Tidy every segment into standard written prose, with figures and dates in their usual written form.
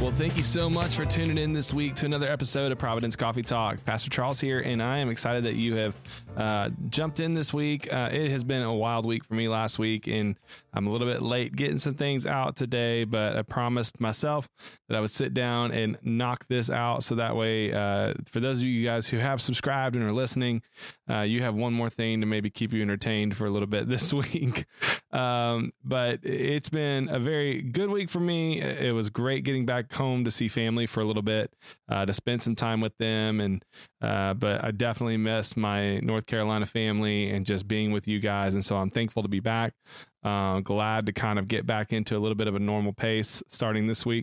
Well, thank you so much for tuning in this week to another episode of Providence Coffee Talk. Pastor Charles here, and I am excited that you have jumped in this week. It has been a wild week for me last week, and I'm a little bit late getting some things out today, but I promised myself that I would sit down and knock this out, so that way, for those of you guys who have subscribed and are listening, you have one more thing to maybe keep you entertained for a little bit this week. But it's been a very good week for me. It was great getting back home to see family for a little bit, to spend some time with them. And, but I definitely missed my North Carolina family and just being with you guys. And so I'm thankful to be back. Glad to kind of get back into a little bit of a normal pace starting this week.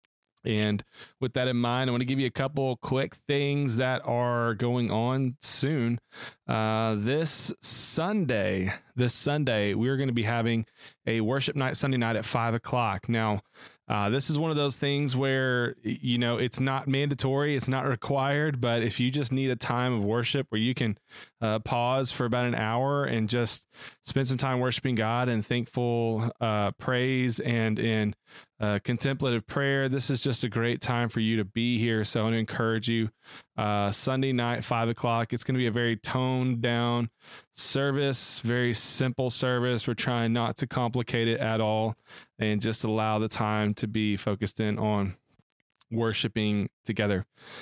And with that in mind, I want to give you a couple quick things that are going on soon. This Sunday, we're going to be having a worship night Sunday night at 5:00. Now, this is one of those things where, you know, it's not mandatory, it's not required, but if you just need a time of worship where you can pause for about an hour and just spend some time worshiping God and thankful praise and in contemplative prayer, this is just a great time for you to be here. So I want to encourage you, Sunday night, 5:00. It's going to be a very toned down service, very simple service. We're trying not to complicate it at all and just allow the time to be focused in on worshiping together.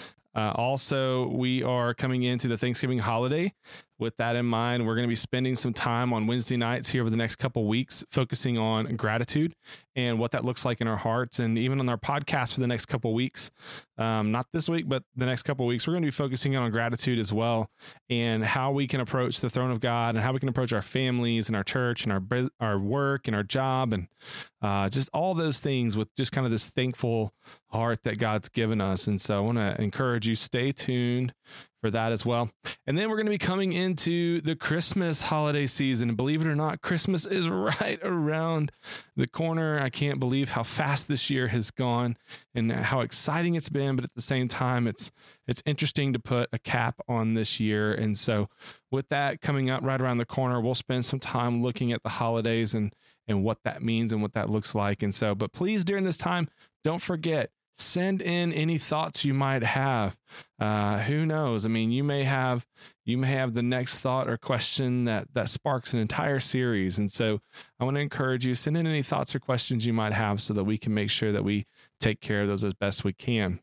Also, we are coming into the Thanksgiving holiday. With that in mind, we're going to be spending some time on Wednesday nights here over the next couple of weeks, focusing on gratitude and what that looks like in our hearts, and even on our podcast for the next couple of weeks. Not this week, but the next couple of weeks, we're going to be focusing on gratitude as well, and how we can approach the throne of God, and how we can approach our families and our church and our work and our job, and just all those things with just kind of this thankful heart that God's given us. And so I want to encourage you, stay tuned for that as well. And then we're going to be coming into the Christmas holiday season. And believe it or not, Christmas is right around the corner. I can't believe how fast this year has gone and how exciting it's been. But at the same time, it's interesting to put a cap on this year. And so with that coming up right around the corner, we'll spend some time looking at the holidays and what that means and what that looks like. And so, but please, during this time, don't forget, send in any thoughts you might have. Who knows? I mean, you may have the next thought or question that sparks an entire series. And so I want to encourage you, send in any thoughts or questions you might have so that we can make sure that we take care of those as best we can.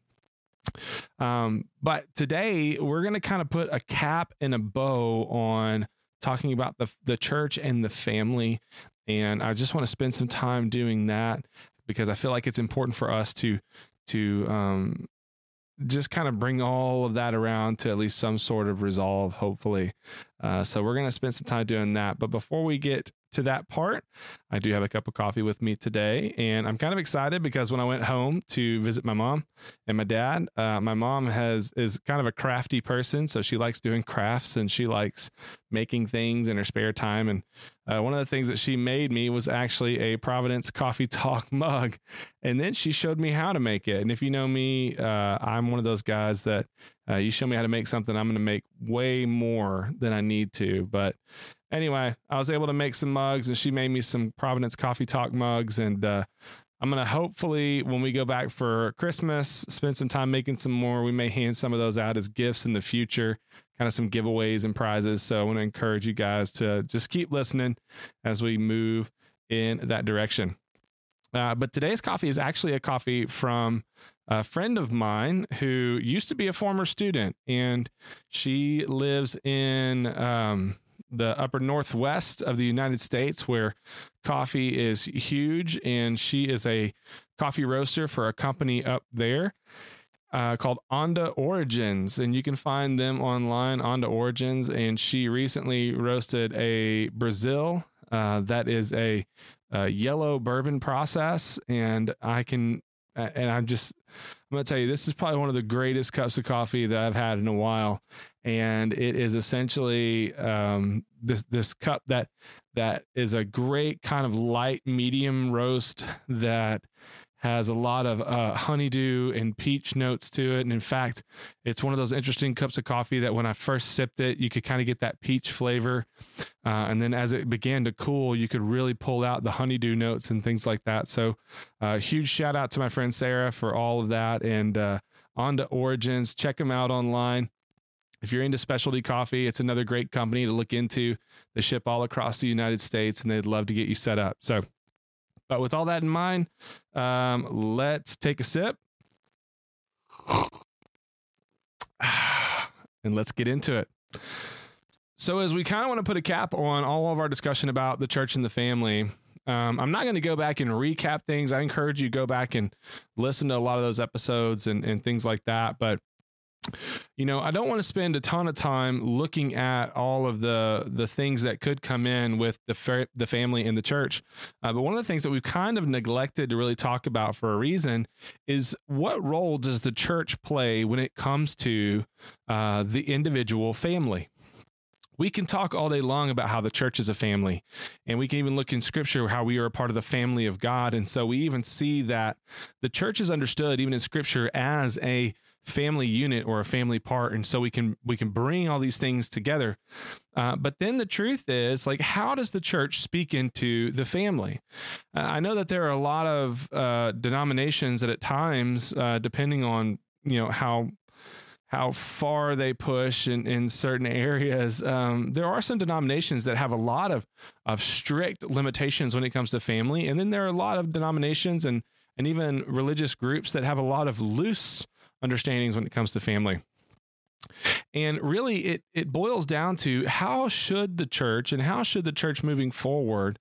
But today we're going to kind of put a cap and a bow on talking about the church and the family. And I just want to spend some time doing that because I feel like it's important for us to just kind of bring all of that around to at least some sort of resolve, hopefully. So we're going to spend some time doing that. But before we get to that part, I do have a cup of coffee with me today, and I'm kind of excited because when I went home to visit my mom and my dad, my mom is kind of a crafty person, so she likes doing crafts and she likes making things in her spare time. And one of the things that she made me was actually a Providence Coffee Talk mug, and then she showed me how to make it. And if you know me, I'm one of those guys that you show me how to make something, I'm going to make way more than I need to. But anyway, I was able to make some mugs, and she made me some Providence Coffee Talk mugs. And I'm going to hopefully, when we go back for Christmas, spend some time making some more. We may hand some of those out as gifts in the future, kind of some giveaways and prizes. So I want to encourage you guys to just keep listening as we move in that direction. But today's coffee is actually a coffee from a friend of mine who used to be a former student, and she lives in the upper northwest of the United States, where coffee is huge, and she is a coffee roaster for a company up there called Onda Origins, and you can find them online, Onda Origins. And she recently roasted a Brazil that is a yellow bourbon process, and I'm going to tell you, this is probably one of the greatest cups of coffee that I've had in a while. And it is essentially this cup that is a great kind of light medium roast that has a lot of honeydew and peach notes to it. And in fact, it's one of those interesting cups of coffee that when I first sipped it, you could kind of get that peach flavor. And then as it began to cool, you could really pull out the honeydew notes and things like that. So huge shout out to my friend Sarah for all of that. And on to Origins. Check them out online. If you're into specialty coffee, it's another great company to look into. They ship all across the United States, and they'd love to get you set up. So, but with all that in mind, let's take a sip. And let's get into it. So as we kind of want to put a cap on all of our discussion about the church and the family, I'm not going to go back and recap things. I encourage you to go back and listen to a lot of those episodes and things like that. But I don't want to spend a ton of time looking at all of the things that could come in with the family and the church. But one of the things that we've kind of neglected to really talk about for a reason is what role does the church play when it comes to the individual family? We can talk all day long about how the church is a family, and we can even look in scripture how we are a part of the family of God. And so we even see that the church is understood even in scripture as a family unit or a family part. And so we can bring all these things together. But then the truth is, like, how does the church speak into the family? I know that there are a lot of denominations that at times, depending on, how far they push in certain areas. There are some denominations that have a lot of strict limitations when it comes to family. And then there are a lot of denominations and even religious groups that have a lot of loose understandings when it comes to family. And really it boils down to how should the church moving forward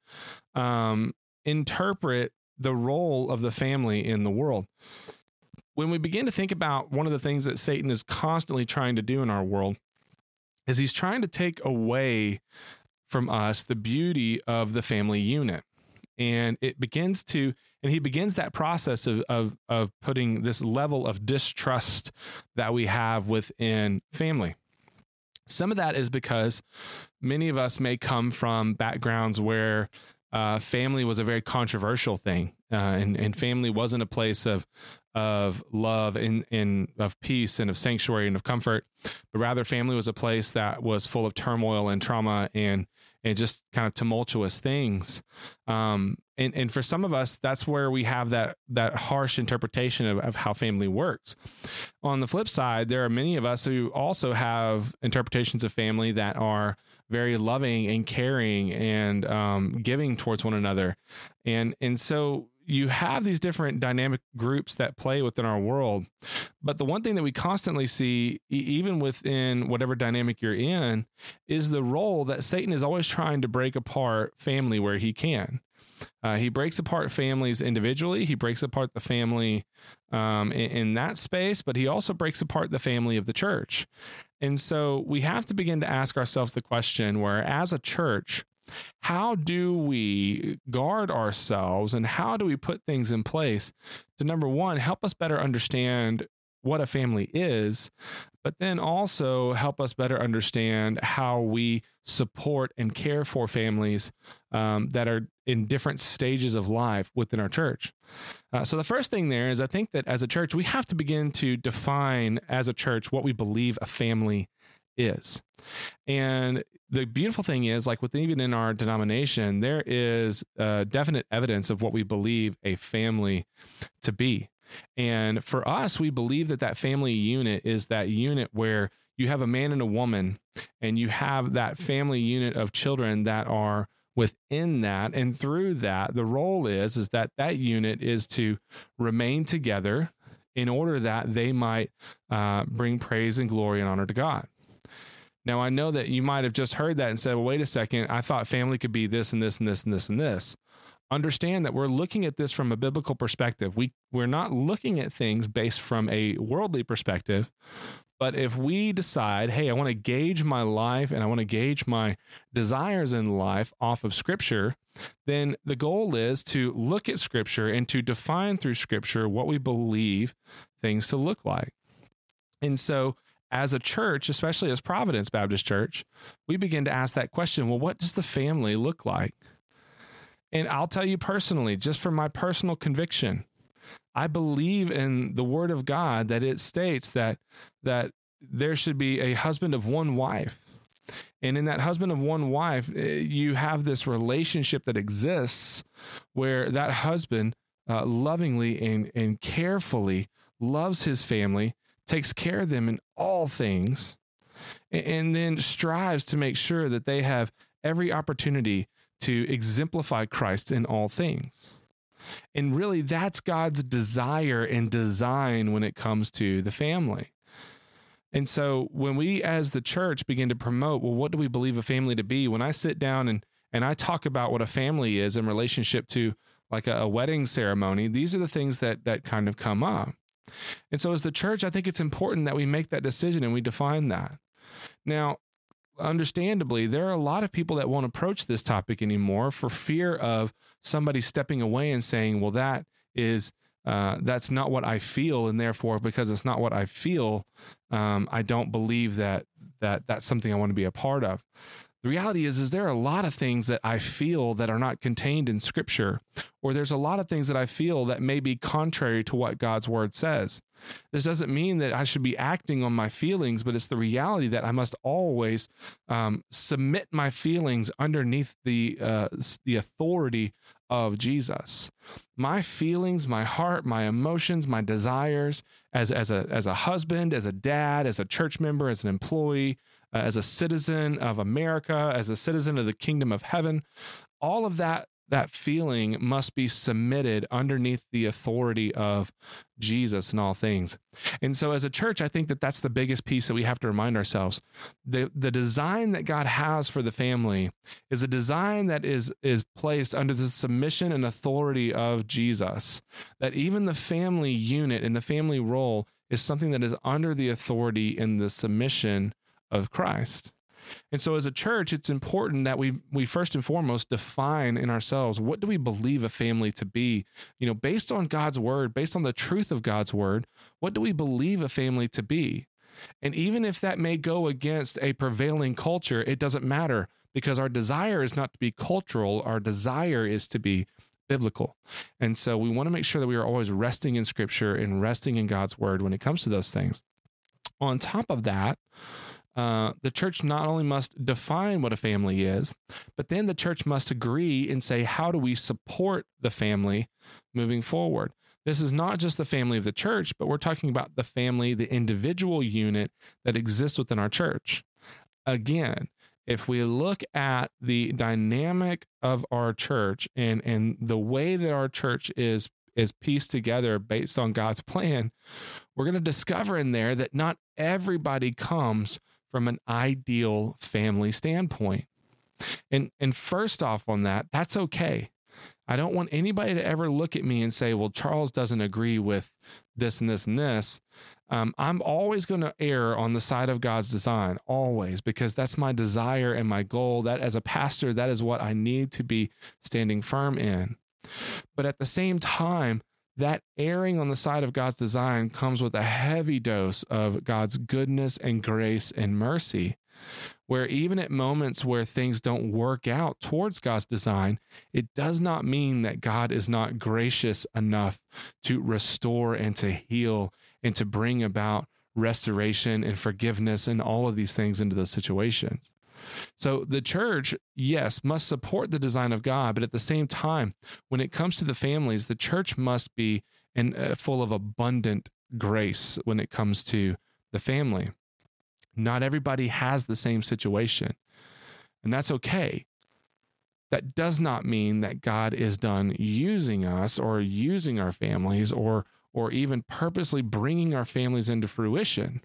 interpret the role of the family in the world. When we begin to think about one of the things that Satan is constantly trying to do in our world is he's trying to take away from us the beauty of the family unit. And he begins that process of putting this level of distrust that we have within family. Some of that is because many of us may come from backgrounds where family was a very controversial thing, and family wasn't a place of love and of peace and of sanctuary and of comfort, but rather family was a place that was full of turmoil and trauma and just kind of tumultuous things. And for some of us, that's where we have that harsh interpretation of how family works. On the flip side, there are many of us who also have interpretations of family that are very loving and caring and giving towards one another. And so you have these different dynamic groups that play within our world. But the one thing that we constantly see, even within whatever dynamic you're in, is the role that Satan is always trying to break apart family where he can. He breaks apart families individually. He breaks apart the family in that space, but he also breaks apart the family of the church. And so we have to begin to ask ourselves the question where, as a church, how do we guard ourselves and how do we put things in place to, number one, help us better understand what a family is, but then also help us better understand how we support and care for families that are in different stages of life within our church. So the first thing there is, I think that as a church, we have to begin to define as a church what we believe a family is. And the beautiful thing is, like even in our denomination, there is definite evidence of what we believe a family to be. And for us, we believe that family unit is that unit where you have a man and a woman, and you have that family unit of children that are within that. And through that, the role is that unit is to remain together in order that they might bring praise and glory and honor to God. Now, I know that you might have just heard that and said, well, wait a second, I thought family could be this and this and this and this and this. Understand that we're looking at this from a biblical perspective. We're not looking at things based from a worldly perspective, but if we decide, hey, I want to gauge my life and I want to gauge my desires in life off of Scripture, then the goal is to look at Scripture and to define through Scripture what we believe things to look like. And so as a church, especially as Providence Baptist Church, we begin to ask that question, well, what does the family look like? And I'll tell you personally, just from my personal conviction, I believe in the word of God that it states that there should be a husband of one wife. And in that husband of one wife, you have this relationship that exists where that husband lovingly and carefully loves his family, takes care of them in all things, and then strives to make sure that they have every opportunity to exemplify Christ in all things. And really, that's God's desire and design when it comes to the family. And so when we as the church begin to promote, well, what do we believe a family to be? When I sit down and I talk about what a family is in relationship to like a wedding ceremony, these are the things that kind of come up. And so as the church, I think it's important that we make that decision and we define that. Now, understandably, there are a lot of people that won't approach this topic anymore for fear of somebody stepping away and saying, well, that's not what I feel. And therefore, because it's not what I feel, I don't believe that that's something I want to be a part of. The reality is there are a lot of things that I feel that are not contained in Scripture, or there's a lot of things that I feel that may be contrary to what God's word says. This doesn't mean that I should be acting on my feelings, but it's the reality that I must always submit my feelings underneath the authority of Jesus. My feelings, my heart, my emotions, my desires as a husband, as a dad, as a church member, as an employee, as a citizen of America, as a citizen of the kingdom of heaven, all of that feeling must be submitted underneath the authority of Jesus in all things. And so as a church, I think that that's the biggest piece that we have to remind ourselves. The design that God has for the family is a design that is placed under the submission and authority of Jesus, that even the family unit and the family role is something that is under the authority and the submission of Christ. And so as a church, it's important that we first and foremost define in ourselves, what do we believe a family to be? Based on God's word, based on the truth of God's word, what do we believe a family to be? And even if that may go against a prevailing culture, it doesn't matter, because our desire is not to be cultural. Our desire is to be biblical. And so we want to make sure that we are always resting in Scripture and resting in God's word when it comes to those things. On top of that, the church not only must define what a family is, but then the church must agree and say, how do we support the family moving forward? This is not just the family of the church, but we're talking about the family, the individual unit that exists within our church. Again, if we look at the dynamic of our church and the way that our church is pieced together based on God's plan, we're going to discover in there that not everybody comes from an ideal family standpoint. And first off on that, that's okay. I don't want anybody to ever look at me and say, well, Charles doesn't agree with this and this and this. I'm always going to err on the side of God's design, always, because that's my desire and my goal. That as a pastor, that is what I need to be standing firm in. But at the same time, that erring on the side of God's design comes with a heavy dose of God's goodness and grace and mercy, where even at moments where things don't work out towards God's design, it does not mean that God is not gracious enough to restore and to heal and to bring about restoration and forgiveness and all of these things into those situations. So the church, yes, must support the design of God, but at the same time, when it comes to the families, the church must be full of abundant grace when it comes to the family. Not everybody has the same situation, and that's okay. That does not mean that God is done using us or using our families or even purposely bringing our families into fruition.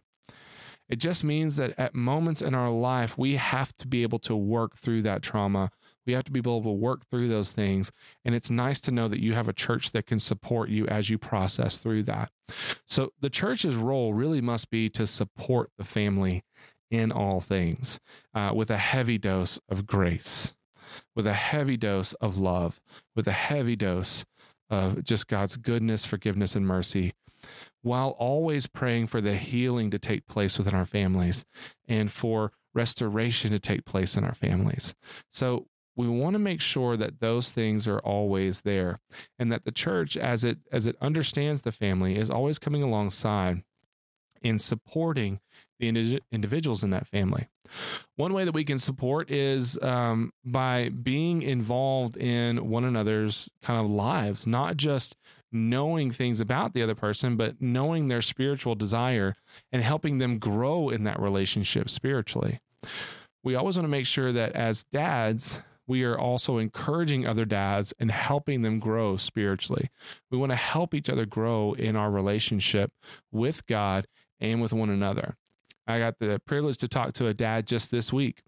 It just means that at moments in our life, we have to be able to work through that trauma. We have to be able to work through those things. And it's nice to know that you have a church that can support you as you process through that. So the church's role really must be to support the family in all things with a heavy dose of grace, with a heavy dose of love, with a heavy dose of just God's goodness, forgiveness, and mercy, while always praying for the healing to take place within our families and for restoration to take place in our families. So we want to make sure that those things are always there, and that the church, as it understands the family, is always coming alongside in supporting the individuals in that family. One way that we can support is by being involved in one another's kind of lives, not just knowing things about the other person, but knowing their spiritual desire and helping them grow in that relationship spiritually. We always want to make sure that as dads, we are also encouraging other dads and helping them grow spiritually. We want to help each other grow in our relationship with God and with one another. I got the privilege to talk to a dad just this week.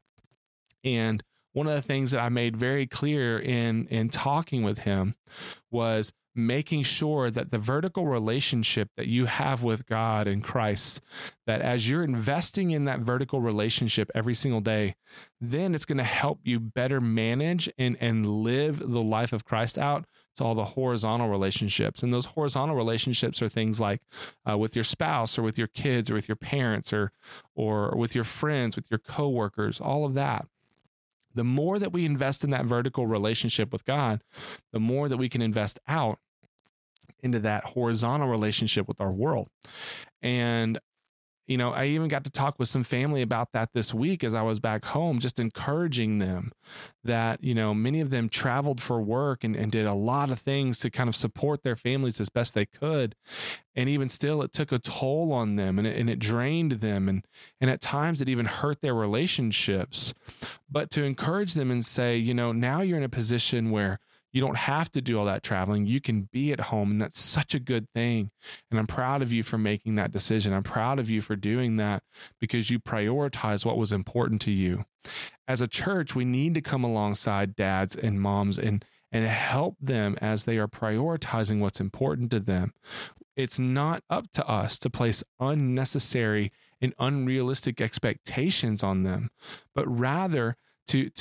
And one of the things that I made very clear in talking with him was making sure that the vertical relationship that you have with God and Christ, that as you're investing in that vertical relationship every single day, then it's going to help you better manage and live the life of Christ out to all the horizontal relationships. And those horizontal relationships are things like with your spouse or with your kids or with your parents or with your friends, with your coworkers, all of that. The more that we invest in that vertical relationship with God, the more that we can invest out into that horizontal relationship with our world. And, you know, I even got to talk with some family about that this week as I was back home, just encouraging them that, you know, many of them traveled for work and did a lot of things to kind of support their families as best they could. And even still, it took a toll on them and it drained them. And at times it even hurt their relationships. But to encourage them and say, you know, now you're in a position where you don't have to do all that traveling. You can be at home, and that's such a good thing. And I'm proud of you for making that decision. I'm proud of you for doing that because you prioritize what was important to you. As a church, we need to come alongside dads and moms and help them as they are prioritizing what's important to them. It's not up to us to place unnecessary and unrealistic expectations on them, but rather to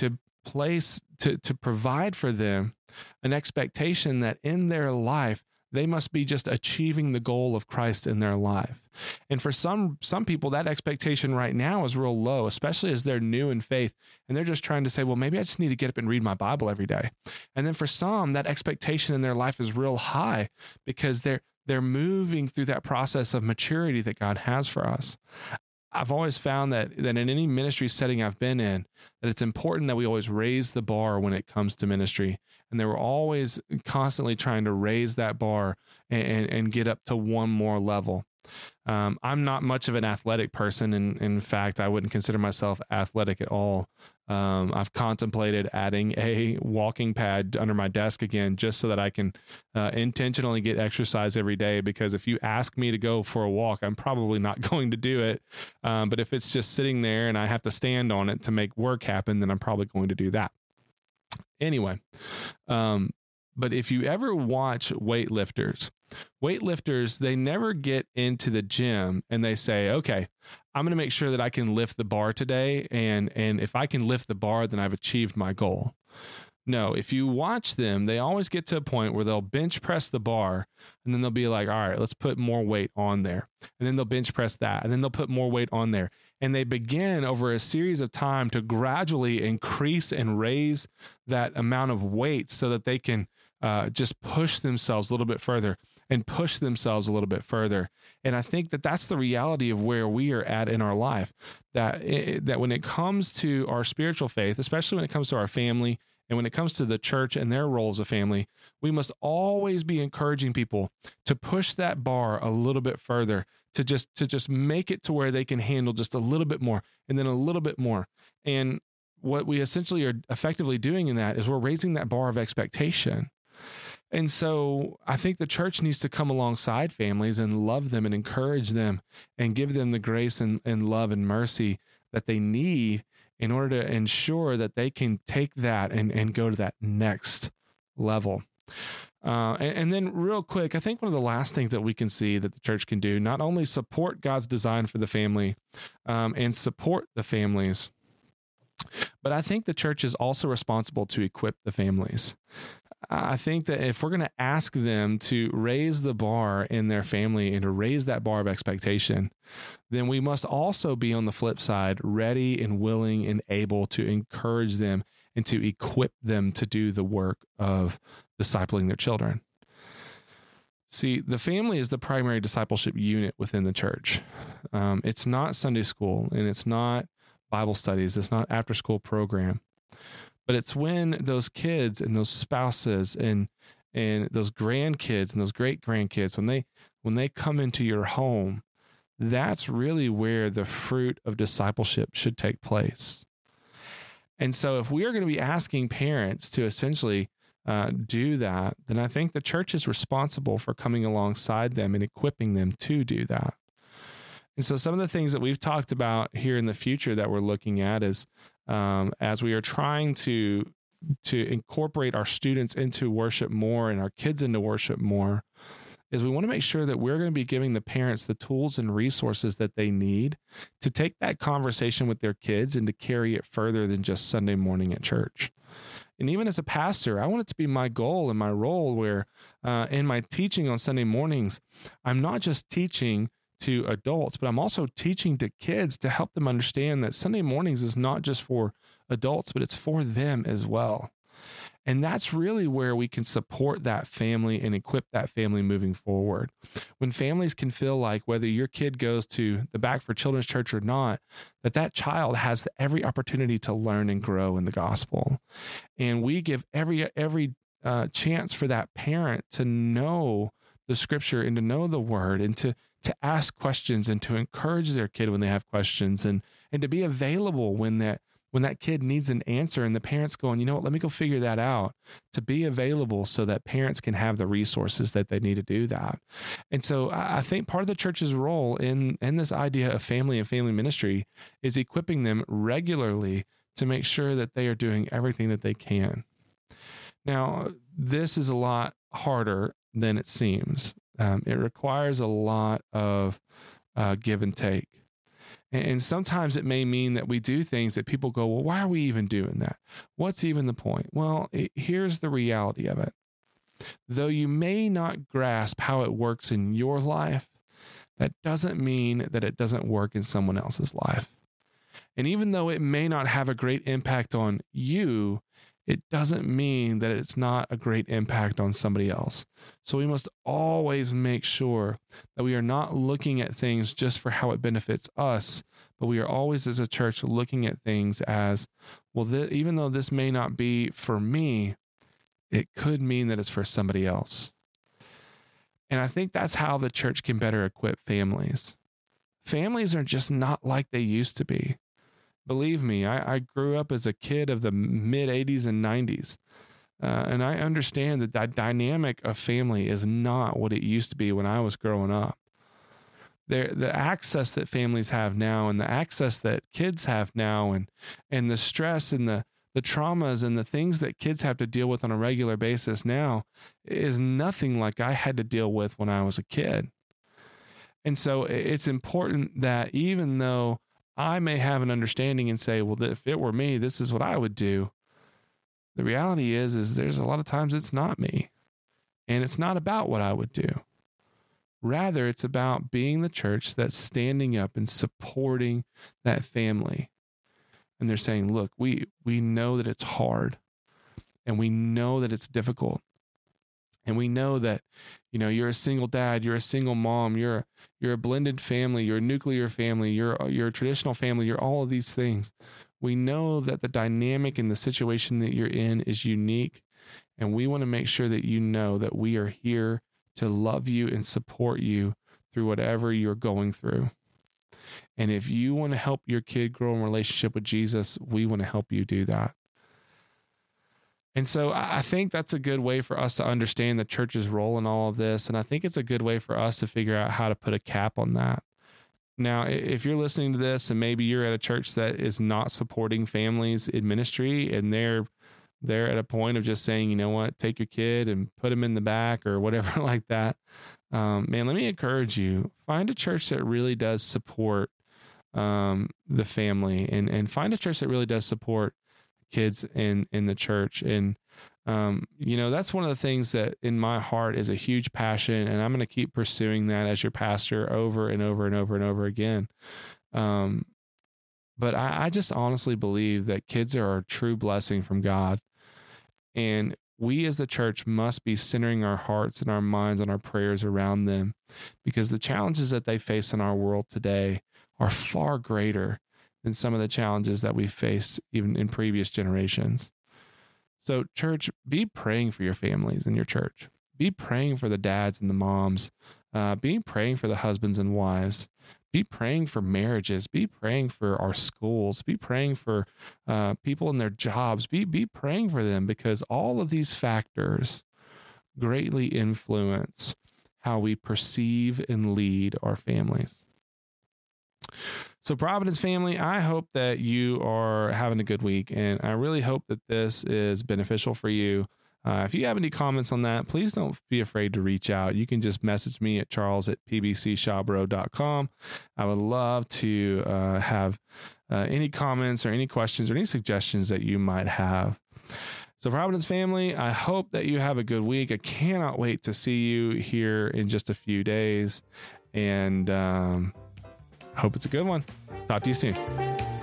provide for them an expectation that in their life, they must be just achieving the goal of Christ in their life. And for some people, that expectation right now is real low, especially as they're new in faith. And they're just trying to say, well, maybe I just need to get up and read my Bible every day. And then for some, that expectation in their life is real high because they're moving through that process of maturity that God has for us. I've always found that in any ministry setting I've been in, that it's important that we always raise the bar when it comes to ministry. And they were always constantly trying to raise that bar and get up to one more level. I'm not much of an athletic person. And in fact, I wouldn't consider myself athletic at all. I've contemplated adding a walking pad under my desk again, just so that I can intentionally get exercise every day. Because if you ask me to go for a walk, I'm probably not going to do it. But if it's just sitting there and I have to stand on it to make work happen, then I'm probably going to do that. Anyway, but if you ever watch weightlifters, they never get into the gym and they say, okay, I'm going to make sure that I can lift the bar today. And if I can lift the bar, then I've achieved my goal. No, if you watch them, they always get to a point where they'll bench press the bar and then they'll be like, all right, let's put more weight on there. And then they'll bench press that and then they'll put more weight on there. And they begin over a series of time to gradually increase and raise that amount of weight so that they can just push themselves a little bit further and push themselves a little bit further. And I think that that's the reality of where we are at in our life, that when it comes to our spiritual faith, especially when it comes to our family and when it comes to the church and their role as a family, we must always be encouraging people to push that bar a little bit further, to just make it to where they can handle just a little bit more and then a little bit more. And what we essentially are effectively doing in that is we're raising that bar of expectation. And so I think the church needs to come alongside families and love them and encourage them and give them the grace and love and mercy that they need in order to ensure that they can take that and go to that next level. And then real quick, I think one of the last things that we can see that the church can do, not only support God's design for the family and support the families, but I think the church is also responsible to equip the families. I think that if we're going to ask them to raise the bar in their family and to raise that bar of expectation, then we must also be on the flip side, ready and willing and able to encourage them and to equip them to do the work of discipling their children. See, the family is the primary discipleship unit within the church. It's not Sunday school, and it's not Bible studies. It's not after school program, but it's when those kids and those spouses and those grandkids and those great grandkids, when they come into your home, that's really where the fruit of discipleship should take place. And so if we are going to be asking parents to essentially do that, then I think the church is responsible for coming alongside them and equipping them to do that. And so some of the things that we've talked about here in the future that we're looking at is as we are trying to incorporate our students into worship more and our kids into worship more, is we want to make sure that we're going to be giving the parents the tools and resources that they need to take that conversation with their kids and to carry it further than just Sunday morning at church. And even as a pastor, I want it to be my goal and my role where in my teaching on Sunday mornings, I'm not just teaching to adults, but I'm also teaching to kids to help them understand that Sunday mornings is not just for adults, but it's for them as well. And that's really where we can support that family and equip that family moving forward. When families can feel like whether your kid goes to the Back for Children's Church or not, that child has every opportunity to learn and grow in the gospel. And we give every chance for that parent to know the scripture and to know the word and to ask questions and to encourage their kid when they have questions and to be available when that kid needs an answer and the parent's going, you know what, let me go figure that out, to be available so that parents can have the resources that they need to do that. And so I think part of the church's role in this idea of family and family ministry is equipping them regularly to make sure that they are doing everything that they can. Now, this is a lot harder than it seems. It requires a lot of give and take. And sometimes it may mean that we do things that people go, well, why are we even doing that? What's even the point? Well, here's the reality of it. Though you may not grasp how it works in your life, that doesn't mean that it doesn't work in someone else's life. And even though it may not have a great impact on you, it doesn't mean that it's not a great impact on somebody else. So we must always make sure that we are not looking at things just for how it benefits us, but we are always as a church looking at things as, well, even though this may not be for me, it could mean that it's for somebody else. And I think that's how the church can better equip families. Families are just not like they used to be. Believe me, I grew up as a kid of the mid 80s and 90s. And I understand that dynamic of family is not what it used to be when I was growing up. The access that families have now and the access that kids have now and the stress and the traumas and the things that kids have to deal with on a regular basis now is nothing like I had to deal with when I was a kid. And so it's important that even though I may have an understanding and say, well, if it were me, this is what I would do. The reality is there's a lot of times it's not me. And it's not about what I would do. Rather, it's about being the church that's standing up and supporting that family. And they're saying, look, we know that it's hard and we know that it's difficult. And we know that, you're a single dad, you're a single mom, you're a blended family, you're a nuclear family, you're a traditional family, you're all of these things. We know that the dynamic and the situation that you're in is unique. And we want to make sure that you know that we are here to love you and support you through whatever you're going through. And if you want to help your kid grow in relationship with Jesus, we want to help you do that. And so I think that's a good way for us to understand the church's role in all of this. And I think it's a good way for us to figure out how to put a cap on that. Now, if you're listening to this and maybe you're at a church that is not supporting families in ministry and they're at a point of just saying, you know what, take your kid and put him in the back or whatever like that. Man, let me encourage you, find a church that really does support the family and find a church that really does support kids in the church. And, that's one of the things that in my heart is a huge passion. And I'm going to keep pursuing that as your pastor over and over and over and over again. But I just honestly believe that kids are a true blessing from God. And we as the church must be centering our hearts and our minds and our prayers around them, because the challenges that they face in our world today are far greater than some of the challenges that we faced even in previous generations. So, church, be praying for your families in your church. Be praying for the dads and the moms. Be praying for the husbands and wives. Be praying for marriages. Be praying for our schools. Be praying for people in their jobs. Be praying for them, because all of these factors greatly influence how we perceive and lead our families. So, Providence family, I hope that you are having a good week, and I really hope that this is beneficial for you. If you have any comments on that, please don't be afraid to reach out. You can just message me at charles@pbcshawboro.com. I would love to have any comments or any questions or any suggestions that you might have. So, Providence family, I hope that you have a good week. I cannot wait to see you here in just a few days, and hope it's a good one. Talk to you soon.